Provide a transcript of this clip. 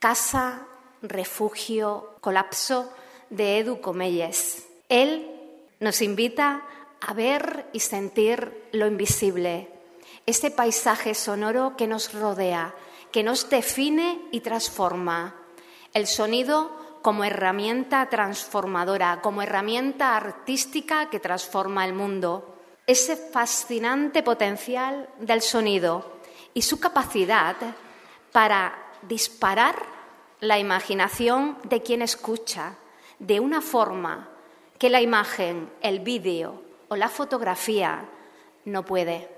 Casa, refugio, colapso de Edu Comelles. Él nos invita a ver y sentir lo invisible, ese paisaje sonoro que nos rodea, que nos define y transforma. El sonido como herramienta transformadora, como herramienta artística que transforma el mundo. Ese fascinante potencial del sonido y su capacidad para disparar la imaginación de quien escucha de una forma que la imagen, el vídeo o la fotografía no puede.